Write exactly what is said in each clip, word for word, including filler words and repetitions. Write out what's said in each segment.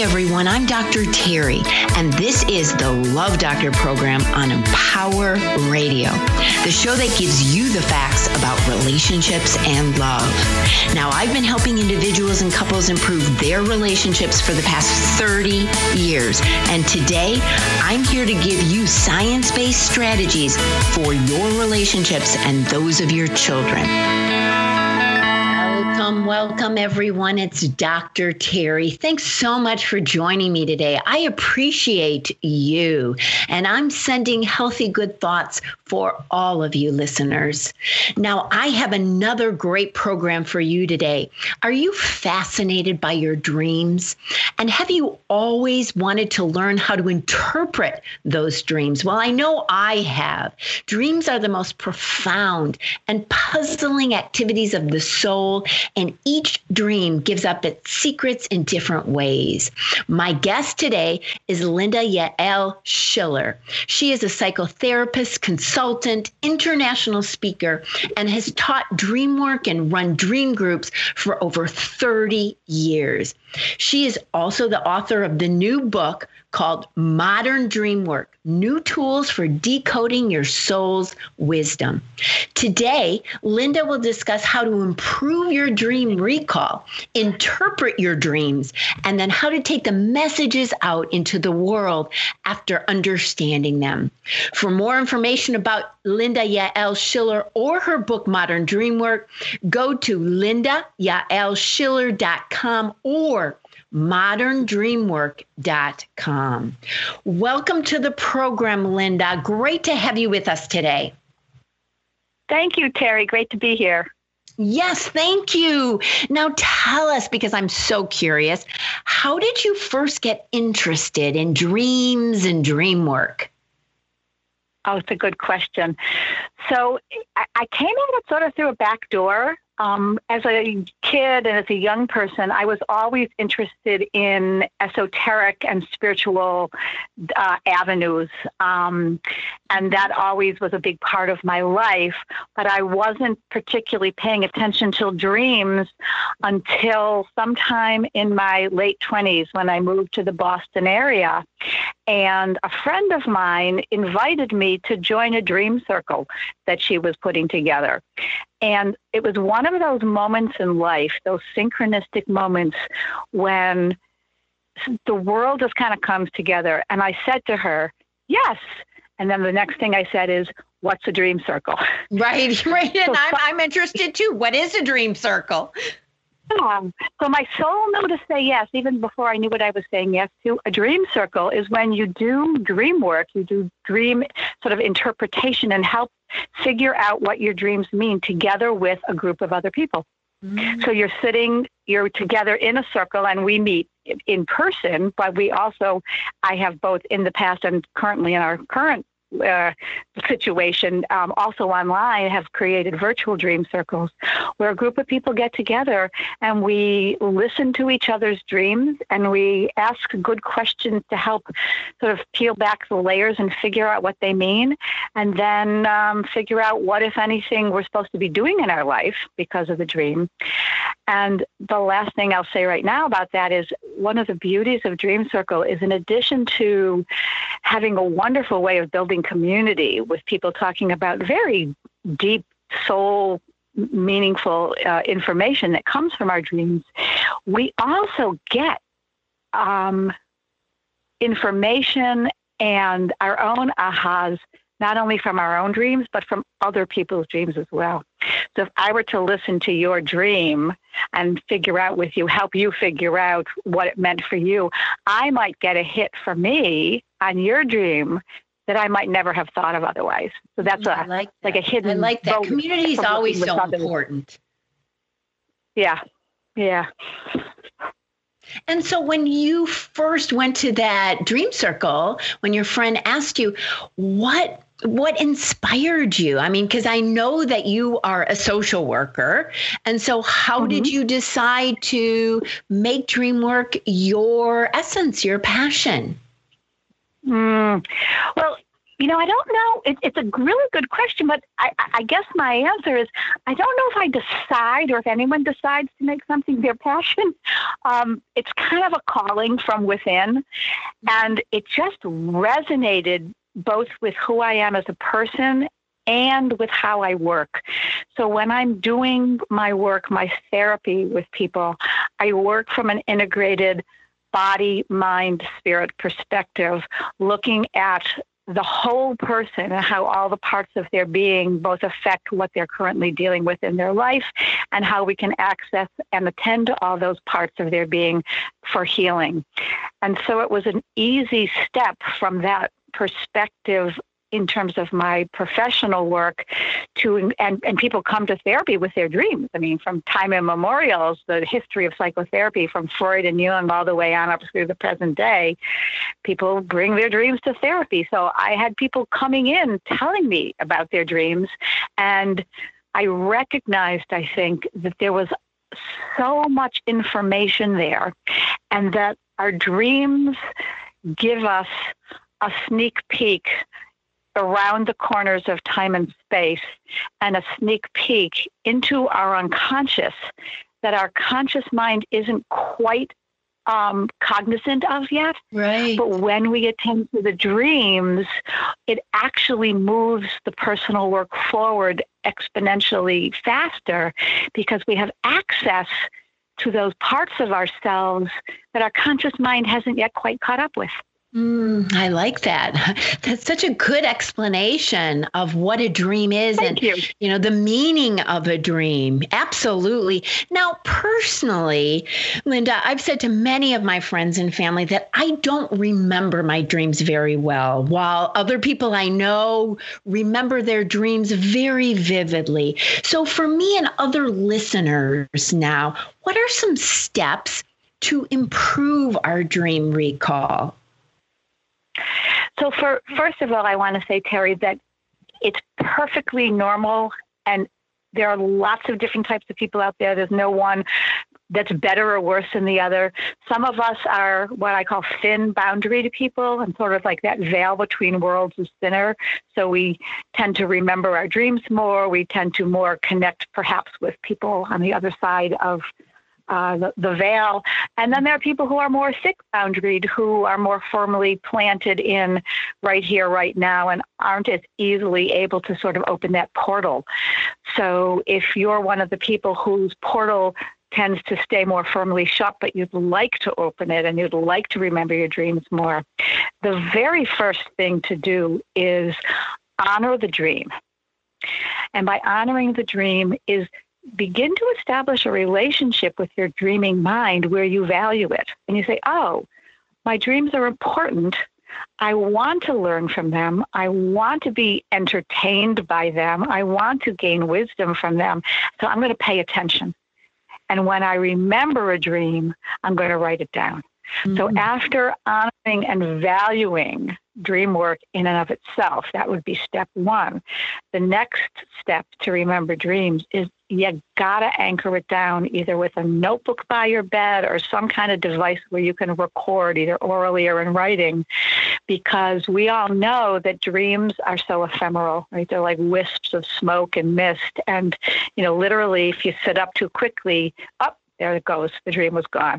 everyone, I'm Doctor Terry, and this is the Love Doctor program on Empower Radio, the show that gives you the facts about relationships and love. Now, I've been helping individuals and couples improve their relationships for the past thirty years, and today I'm here to give you science-based strategies for your relationships and those of your children. Welcome, welcome everyone. It's Doctor Terry. Thanks so much for joining me today. I appreciate you, and I'm sending healthy, good thoughts for all of you listeners. Now, I have another great program for you today. Are you fascinated by your dreams? And have you always wanted to learn how to interpret those dreams? Well, I know I have. Dreams are the most profound and puzzling activities of the soul, and each dream gives up its secrets in different ways. My guest today is Linda Yael Schiller. She is a psychotherapist, consultant, international speaker, and has taught dream work and run dream groups for over thirty years. She is also the author of the new book called Modern Dream Work, New Tools for Decoding Your Soul's Wisdom. Today, Linda will discuss how to improve your dream recall, interpret your dreams, and then how to take the messages out into the world after understanding them. For more information about Linda Yael Schiller or her book, Modern Dream Work, go to linda yael schiller dot com or modern dream work dot com. Welcome to the program, Linda. Great to have you with us today. Thank you, Terry. Great to be here. Yes, thank you. Now tell us, because I'm so curious, how did you first get interested in dreams and dream work? Oh, it's a good question. So I, I came in it sort of through a back door. Um, as a kid and as a young person, I was always interested in esoteric and spiritual uh, avenues. Um, and that always was a big part of my life. But I wasn't particularly paying attention to dreams until sometime in my late twenties when I moved to the Boston area. And a friend of mine invited me to join a dream circle that she was putting together. And it was one of those moments in life, those synchronistic moments when the world just kind of comes together. And I said to her, yes. And then the next thing I said is, what's a dream circle? Right, right. And so, I'm, I'm interested too. What is a dream circle? Um, so my soul knew to say yes, even before I knew what I was saying yes to. A dream circle is when you do dream work, you do dream sort of interpretation and help figure out what your dreams mean together with a group of other people. Mm-hmm. So you're sitting, you're together in a circle, and we meet in person, but we also, I have both in the past and currently in our current Uh, situation, um, also online, have created virtual dream circles where a group of people get together and we listen to each other's dreams and we ask good questions to help sort of peel back the layers and figure out what they mean, and then um, figure out what, if anything, we're supposed to be doing in our life because of the dream. And the last thing I'll say right now about that is one of the beauties of Dream Circle is, in addition to having a wonderful way of building community with people talking about very deep soul meaningful uh, information that comes from our dreams, we also get um, information and our own ahas, not only from our own dreams, but from other people's dreams as well. So if I were to listen to your dream and figure out with you, help you figure out what it meant for you, I might get a hit for me on your dream that I might never have thought of otherwise. So that's a, like, that. like a hidden. I like that. Community is always so important. Yeah. Yeah. And so when you first went to that dream circle, when your friend asked you, what what inspired you? I mean, because I know that you are a social worker. And so how mm-hmm. did you decide to make dream work your essence, your passion? Mm. Well, You know, I don't know. It, it's a really good question, but I, I guess my answer is I don't know if I decide or if anyone decides to make something their passion. Um, it's kind of a calling from within, and it just resonated both with who I am as a person and with how I work. So when I'm doing my work, my therapy with people, I work from an integrated body, mind, spirit perspective, looking at the whole person and how all the parts of their being both affect what they're currently dealing with in their life and how we can access and attend to all those parts of their being for healing. And so it was an easy step from that perspective in terms of my professional work to, and, and people come to therapy with their dreams. I mean, from time immemorial, the history of psychotherapy from Freud and Jung all the way on up through the present day, people bring their dreams to therapy. So I had people coming in telling me about their dreams, and I recognized, I think, that there was so much information there, and that our dreams give us a sneak peek around the corners of time and space, and a sneak peek into our unconscious that our conscious mind isn't quite um, cognizant of yet. Right. But when we attend to the dreams, it actually moves the personal work forward exponentially faster because we have access to those parts of ourselves that our conscious mind hasn't yet quite caught up with. Mm, I like that. That's such a good explanation of what a dream is. Thank and, you. you know, the meaning of a dream. Absolutely. Now, personally, Linda, I've said to many of my friends and family that I don't remember my dreams very well, while other people I know remember their dreams very vividly. So for me and other listeners now, what are some steps to improve our dream recall? So for first of all, I want to say, Terry, that it's perfectly normal, and there are lots of different types of people out there. There's no one that's better or worse than the other. Some of us are what I call thin boundary to people, and sort of like that veil between worlds is thinner. So we tend to remember our dreams more. We tend to more connect perhaps with people on the other side of Uh, the, the veil. And then there are people who are more thick boundaried, who are more firmly planted in right here, right now, and aren't as easily able to sort of open that portal. So if you're one of the people whose portal tends to stay more firmly shut, but you'd like to open it and you'd like to remember your dreams more, the very first thing to do is honor the dream. And by honoring the dream is begin to establish a relationship with your dreaming mind where you value it. And you say, oh, my dreams are important. I want to learn from them. I want to be entertained by them. I want to gain wisdom from them. So I'm going to pay attention. And when I remember a dream, I'm going to write it down. Mm-hmm. So after honoring and valuing dream work in and of itself, that would be step one. The next step to remember dreams is you gotta anchor it down either with a notebook by your bed or some kind of device where you can record either orally or in writing, because we all know that dreams are so ephemeral, right? They're like wisps of smoke and mist. And, you know, literally if you sit up too quickly, up, there it goes. The dream was gone.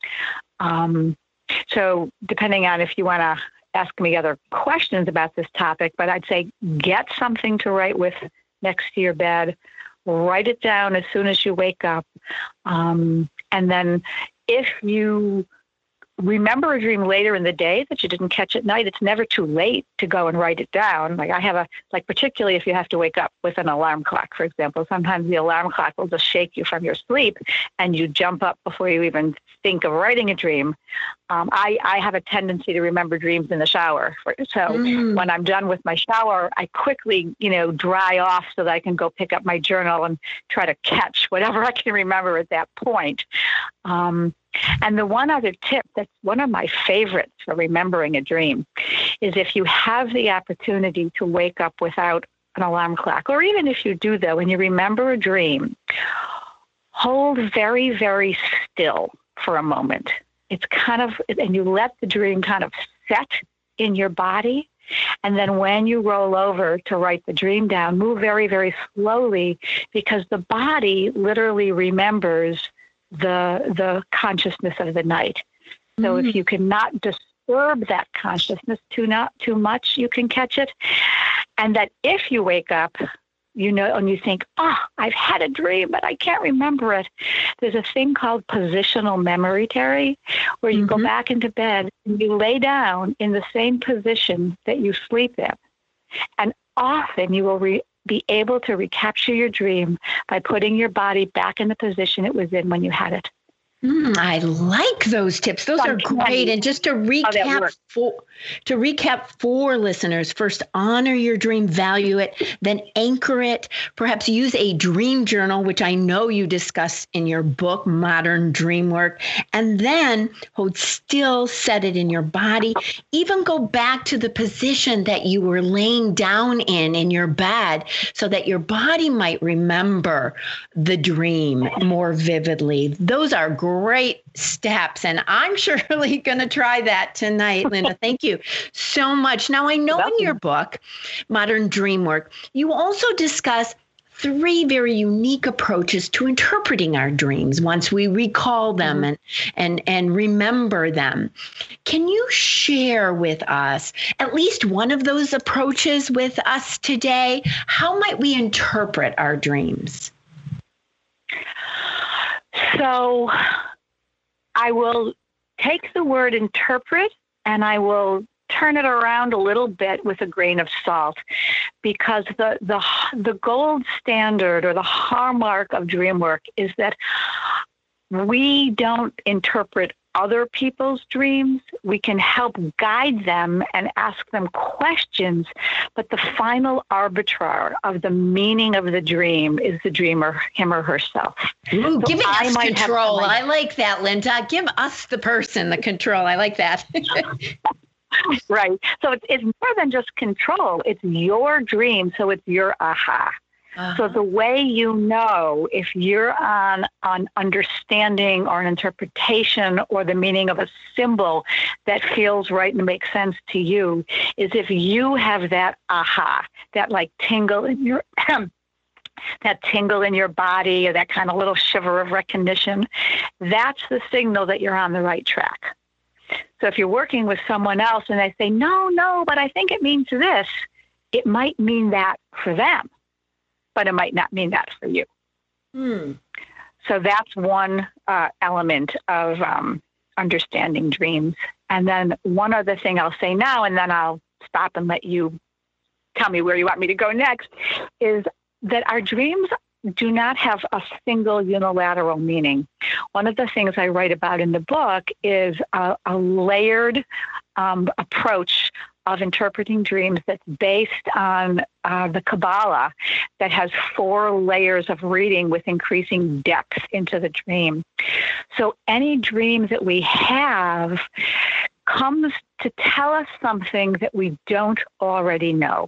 Um, so depending on if you want to ask me other questions about this topic, but I'd say get something to write with next to your bed, write it down as soon as you wake up. Um, and then if you remember a dream later in the day that you didn't catch at night, it's never too late to go and write it down. Like I have a, like particularly if you have to wake up with an alarm clock, for example, sometimes the alarm clock will just shake you from your sleep and you jump up before you even think of writing a dream. Um, I, I have a tendency to remember dreams in the shower. So mm. when I'm done with my shower, I quickly, you know, dry off so that I can go pick up my journal and try to catch whatever I can remember at that point. Um, and the one other tip that's one of my favorites for remembering a dream is if you have the opportunity to wake up without an alarm clock, or even if you do, though, when you remember a dream, hold very, very still for a moment. It's kind of, and you let the dream kind of set in your body. And then when you roll over to write the dream down, move very, very slowly, because the body literally remembers the the consciousness of the night. So mm. if you cannot disturb that consciousness too not too much, you can catch it. And that if you wake up, you know, and you think, oh, I've had a dream, but I can't remember it. There's a thing called positional memory, Terry, where you mm-hmm. go back into bed and you lay down in the same position that you sleep in. And often you will re- be able to recapture your dream by putting your body back in the position it was in when you had it. Mm, I like those tips. Those are great. And just to recap for to recap for listeners, first honor your dream, value it, then anchor it. Perhaps use a dream journal, which I know you discuss in your book, Modern Dream Work, and then hold still, set it in your body. Even go back to the position that you were laying down in in your bed, so that your body might remember the dream more vividly. Those are great. Great steps. And I'm surely going to try that tonight, Linda. Thank you so much. Now, I know in your book, Modern Dream Work, you also discuss three very unique approaches to interpreting our dreams once we recall them mm-hmm. and, and, and remember them. Can you share with us at least one of those approaches with us today? How might we interpret our dreams? So I will take the word interpret and I will turn it around a little bit with a grain of salt, because the the the gold standard or the hallmark of dream work is that we don't interpret other people's dreams. We can help guide them and ask them questions, but the final arbiter of the meaning of the dream is the dreamer, him or herself. Ooh, so giving I us control. I like that, Linda. Give us the person the control. I like that. Right. So it's, it's more than just control. It's your dream. So it's your aha. Uh-huh. So the way you know if you're on on understanding or an interpretation or the meaning of a symbol that feels right and makes sense to you is if you have that aha, that like tingle in your that tingle in your body, or that kind of little shiver of recognition. That's the signal that you're on the right track. So if you're working with someone else and they say, no, no, but I think it means this, it might mean that for them, but it might not mean that for you. Hmm. So that's one uh, element of um, understanding dreams. And then one other thing I'll say now, and then I'll stop and let you tell me where you want me to go next, is that our dreams do not have a single unilateral meaning. One of the things I write about in the book is a, a layered um, approach of interpreting dreams that's based on uh, the Kabbalah, that has four layers of reading with increasing depth into the dream. So any dream that we have comes to tell us something that we don't already know.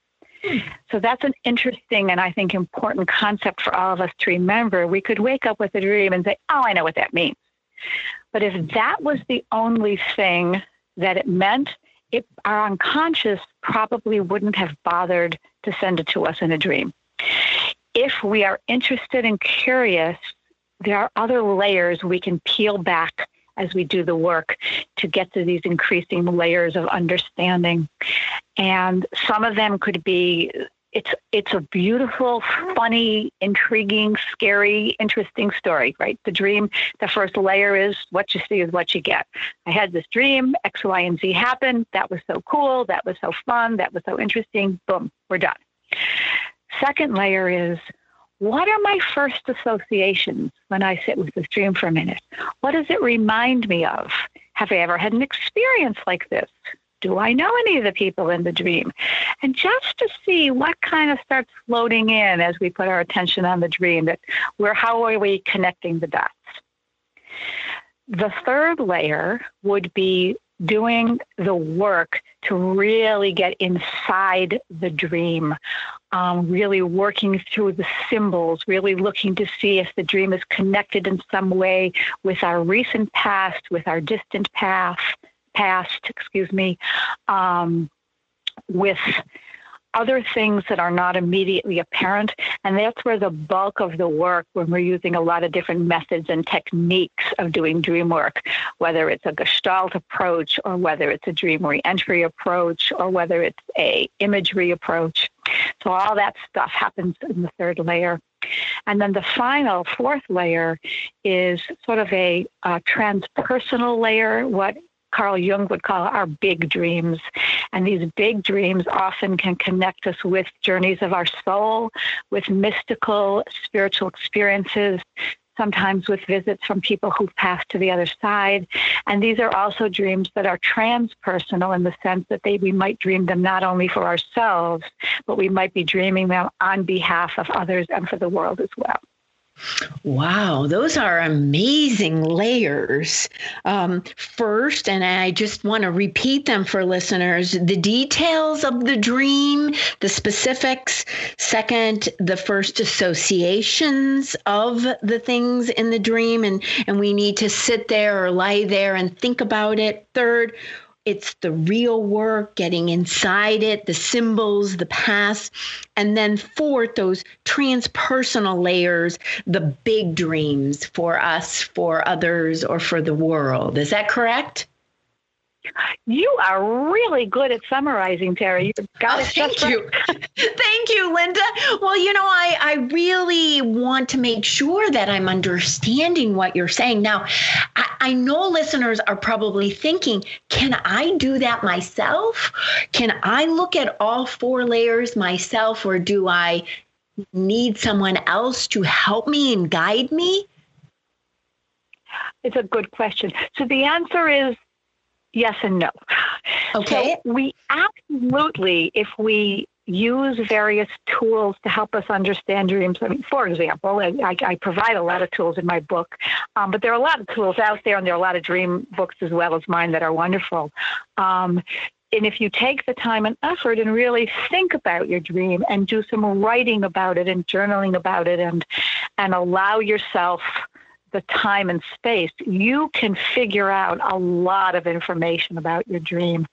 So that's an interesting and I think important concept for all of us to remember. We could wake up with a dream and say, oh, I know what that means. But if that was the only thing that it meant, it, our unconscious probably wouldn't have bothered to send it to us in a dream. If we are interested and curious, there are other layers we can peel back as we do the work to get to these increasing layers of understanding. And some of them could be, it's it's a beautiful, funny, intriguing, scary, interesting story, right? The dream, the first layer is what you see is what you get. I had this dream, X, Y, and Z happened. That was so cool. That was so fun. That was so interesting. Boom, we're done. Second layer is, what are my first associations when I sit with this dream for a minute? What does it remind me of? Have I ever had an experience like this? Do I know any of the people in the dream? And just to see what kind of starts floating in as we put our attention on the dream, that we're, how are we connecting the dots? The third layer would be doing the work to really get inside the dream, um, really working through the symbols, really looking to see if the dream is connected in some way with our recent past, with our distant past, past, excuse me, um, with other things that are not immediately apparent. And that's where the bulk of the work, when we're using a lot of different methods and techniques of doing dream work, whether it's a Gestalt approach or whether it's a dream reentry approach or whether it's a imagery approach. So all that stuff happens in the third layer. And then the final fourth layer is sort of a, a transpersonal layer, what Carl Jung would call our big dreams. And these big dreams often can connect us with journeys of our soul, with mystical, spiritual experiences, sometimes with visits from people who've passed to the other side. And these are also dreams that are transpersonal in the sense that they we might dream them not only for ourselves, but we might be dreaming them on behalf of others and for the world as well. Wow, those are amazing layers. Um, first, and I just want to repeat them for listeners, the details of the dream, the specifics. Second, the first associations of the things in the dream, and, and we need to sit there or lie there and think about it. Third, it's the real work, getting inside it, the symbols, the past. And then fourth, those transpersonal layers, the big dreams for us, for others, or for the world. Is that correct? You are really good at summarizing, Terry. You've got oh, it thank just you. right. Thank you, Linda. Well, you know, I, I really want to make sure that I'm understanding what you're saying. Now, I, I know listeners are probably thinking, can I do that myself? Can I look at all four layers myself, or do I need someone else to help me and guide me? It's a good question. So the answer is yes and no. Okay. So we absolutely, if we use various tools to help us understand dreams. I mean, for example, I, I provide a lot of tools in my book, um, but there are a lot of tools out there, and there are a lot of dream books as well as mine that are wonderful. Um, and if you take the time and effort and really think about your dream and do some writing about it and journaling about it and and allow yourself the time and space, you can figure out a lot of information about your dream.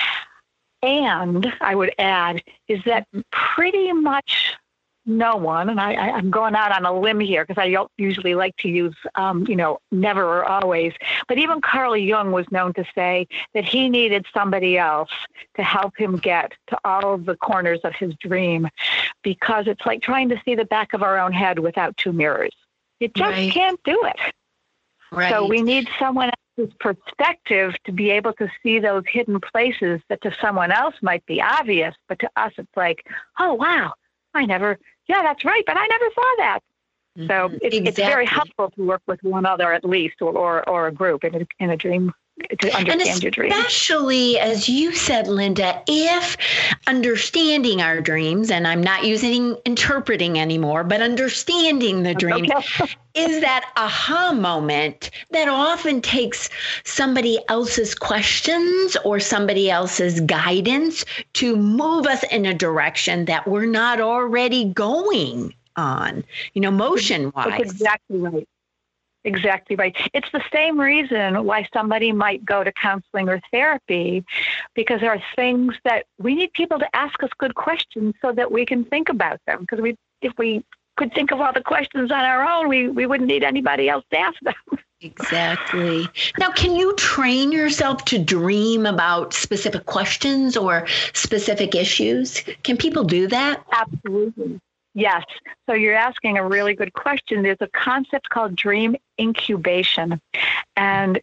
And I would add is that pretty much no one, and I, I'm going out on a limb here because I don't usually like to use, um, you know, never or always, but even Carl Jung was known to say that he needed somebody else to help him get to all of the corners of his dream, because it's like trying to see the back of our own head without two mirrors. You just Right. can't do it. Right. So we need someone else's perspective to be able to see those hidden places that to someone else might be obvious, but to us it's like, oh, wow, I never, yeah, that's right, but I never saw that. Mm-hmm. So it, exactly. It's very helpful to work with one other at least, or, or, or a group in a, in a dream, to understand your dream. Especially, as you said, Linda, if understanding our dreams, and I'm not using interpreting anymore, but understanding the dream, okay. is that aha moment that often takes somebody else's questions or somebody else's guidance to move us in a direction that we're not already going on, you know, motion-wise. That's exactly right. Exactly right. It's the same reason why somebody might go to counseling or therapy, because there are things that we need people to ask us good questions so that we can think about them. Because we, if we could think of all the questions on our own, we, we wouldn't need anybody else to ask them. Exactly. Now, can you train yourself to dream about specific questions or specific issues? Can people do that? Absolutely. Yes. So you're asking a really good question. There's a concept called dream incubation. And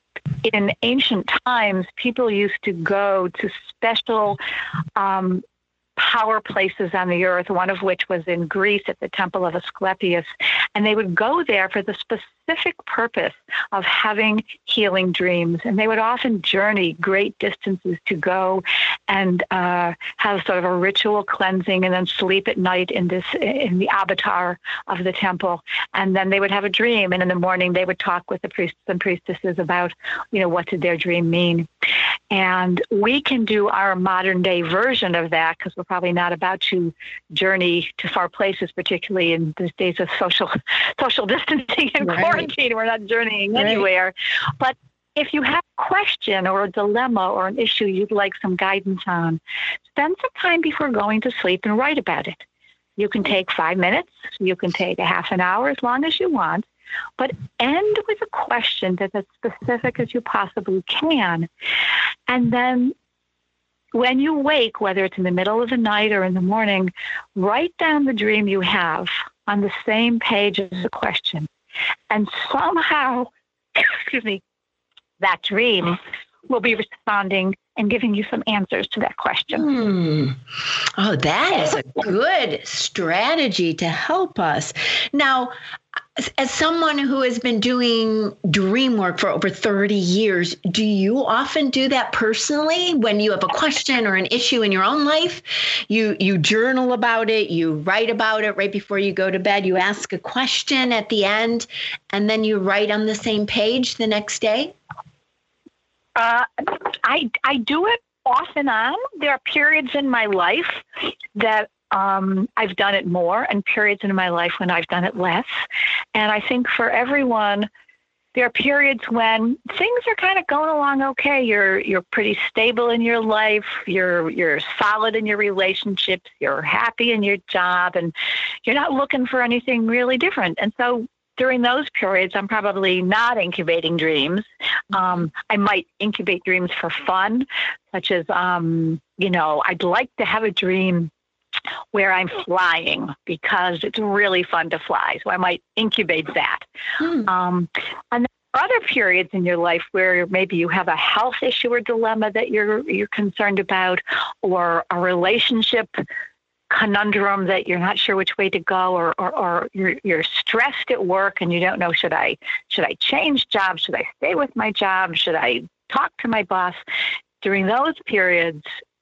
in ancient times, people used to go to special um, power places on the earth, one of which was in Greece at the Temple of Asclepius. And they would go there for the specific purpose of having healing dreams. And they would often journey great distances to go and uh, have sort of a ritual cleansing and then sleep at night in this in the avatar of the temple. And then they would have a dream. And in the morning, they would talk with the priests and priestesses about, you know, what did their dream mean. And we can do our modern day version of that, because we're probably not about to journey to far places, particularly in these days of social social distancing and right. quarantine. We're not journeying right. anywhere. But if you have a question or a dilemma or an issue you'd like some guidance on, spend some time before going to sleep and write about it. You can take five minutes. You can take a half an hour, as long as you want. But end with a question that's as specific as you possibly can. And then when you wake, whether it's in the middle of the night or in the morning, write down the dream you have on the same page as the question. And somehow, excuse me, that dream will be responding and giving you some answers to that question. Hmm. Oh, that is a good strategy to help us. Now, as someone who has been doing dream work for over thirty years, do you often do that personally when you have a question or an issue in your own life? You you journal about it, you write about it right before you go to bed, you ask a question at the end, and then you write on the same page the next day? Uh, I I do it off and on. There are periods in my life that um, I've done it more, and periods in my life when I've done it less. And I think for everyone, there are periods when things are kind of going along okay. You're you're pretty stable in your life. You're you're solid in your relationships. You're happy in your job, and you're not looking for anything really different. And so during those periods, I'm probably not incubating dreams. Um, I might incubate dreams for fun, such as, um, you know, I'd like to have a dream where I'm flying because it's really fun to fly. So I might incubate that. Hmm. Um, and there are other periods in your life where maybe you have a health issue or dilemma that you're you're concerned about, or a relationship conundrum that you're not sure which way to go, or, or, or you're, you're stressed at work and you don't know, should I, should I change jobs? Should I stay with my job? Should I talk to my boss? During those periods,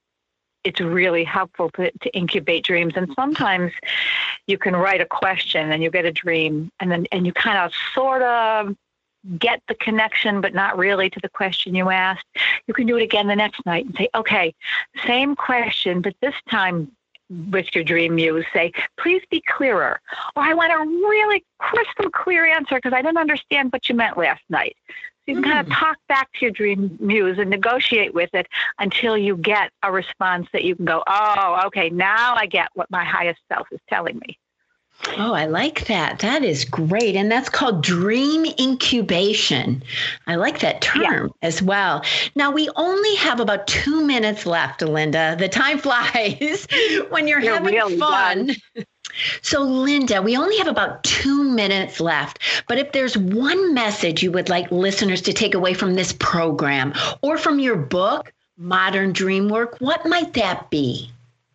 it's really helpful to, to incubate dreams. And sometimes you can write a question and you get a dream, and then, and you kind of sort of get the connection, but not really to the question you asked. You can do it again the next night and say, okay, same question, but this time with your dream muse, say, please be clearer. Or I want a really crystal clear answer because I didn't understand what you meant last night. So you can mm. kind of talk back to your dream muse and negotiate with it until you get a response that you can go, oh, okay, now I get what my highest self is telling me. Oh, I like that. That is great. And that's called dream incubation. I like that term yeah. as well. Now, we only have about two minutes left, Linda. The time flies when you're You're having really fun. Done. So, Linda, we only have about two minutes left. But if there's one message you would like listeners to take away from this program or from your book, Modern Dream Work, what might that be?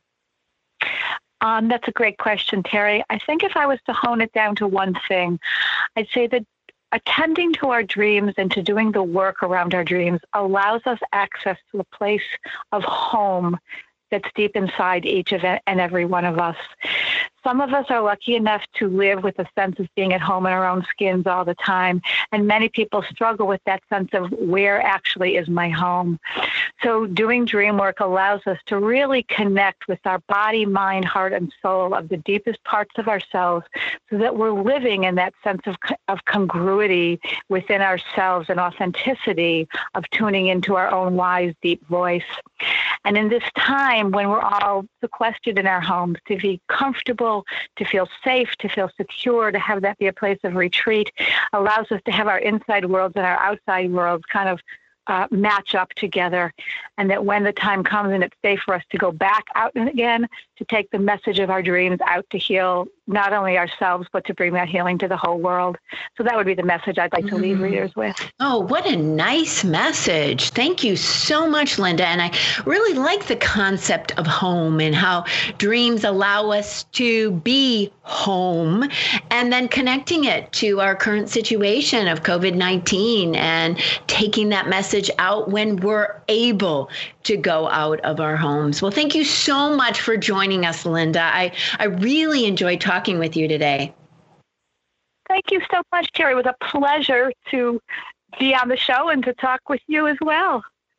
Um, that's a great question, Terry. I think if I was to hone it down to one thing, I'd say that attending to our dreams and to doing the work around our dreams allows us access to a place of home that's deep inside each of and every one of us. Some of us are lucky enough to live with a sense of being at home in our own skins all the time, and many people struggle with that sense of where actually is my home. So doing dream work allows us to really connect with our body, mind, heart, and soul of the deepest parts of ourselves, so that we're living in that sense of, of congruity within ourselves and authenticity of tuning into our own wise, deep voice. And in this time when we're all sequestered in our homes, to be comfortable, to feel safe, to feel secure, to have that be a place of retreat, allows us to have our inside worlds and our outside worlds kind of uh, match up together. And that when the time comes and it's safe for us to go back out again, to take the message of our dreams out to heal not only ourselves, but to bring that healing to the whole world. So that would be the message I'd like to leave readers with. Oh, what a nice message. Thank you so much, Linda. And I really like the concept of home and how dreams allow us to be home, and then connecting it to our current situation of covid nineteen and taking that message out when we're able to go out of our homes. Well, thank you so much for joining us, Linda. I, I really enjoyed talking with you today. Thank you so much, Terry. It was a pleasure to be on the show and to talk with you as well.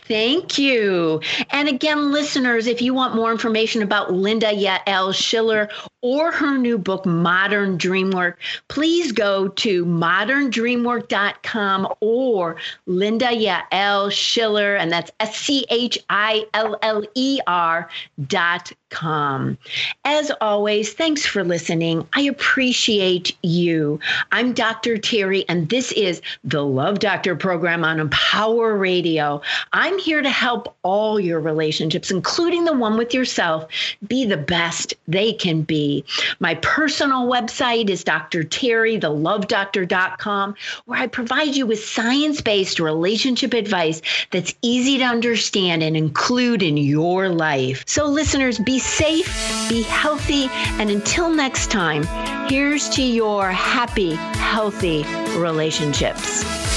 Thank you. And again, listeners, if you want more information about Linda Yael Schiller or her new book, Modern Dreamwork, please go to modern dreamwork dot com or Linda Yael Schiller, and that's S C H I L L E R dot com. As always, thanks for listening. I appreciate you. I'm Doctor Terry, and this is the Love Doctor program on Empower Radio. I'm here to help all your relationships, including the one with yourself, be the best they can be. My personal website is D R Terry the love doctor dot com, where I provide you with science-based relationship advice that's easy to understand and include in your life. So listeners, be safe, be healthy, and until next time, here's to your happy, healthy relationships.